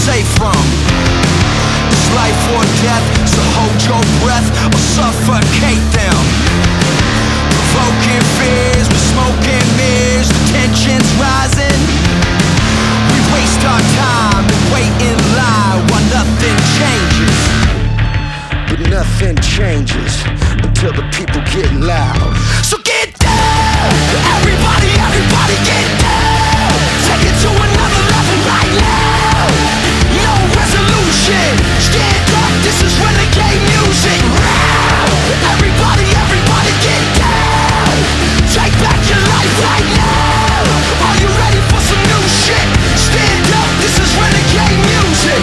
safe from. It's life or death, so hold your breath or suffocate them. Provoking fears with smoke and mirrors, the tension's rising. We waste our time and wait in line while nothing changes. But nothing changes until the people get loud. So get down! Everybody, everybody get down! Take it to another level right now! No resolution! Stand up, this is renegade music! Everybody, everybody get down! Take back your life right now! Are you ready for some new shit? Stand up, this is renegade music!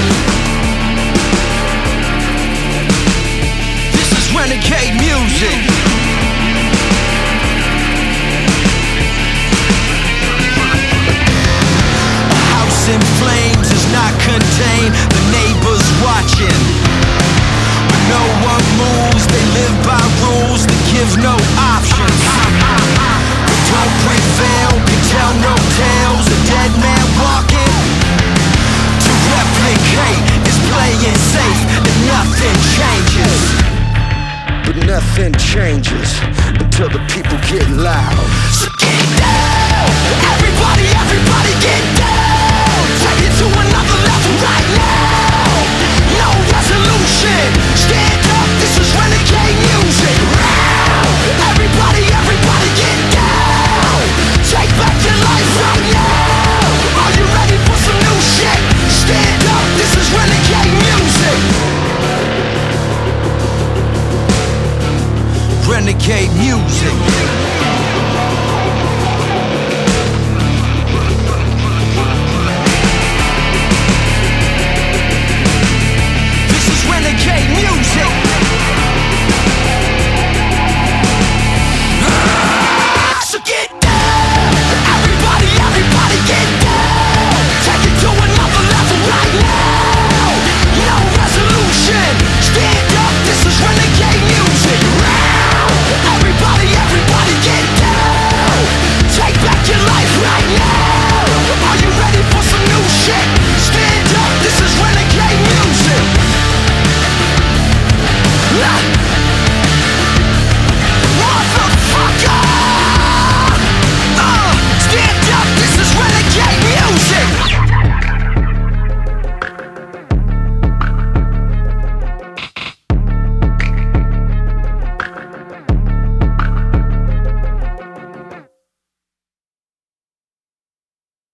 This is renegade music! In flames is not contained, the neighbors watching. But no one moves, they live by rules that give no options. But don't prevail, can tell no tales, a dead man walking. To replicate is playing safe and nothing changes. But nothing changes until the people get loud. So get down!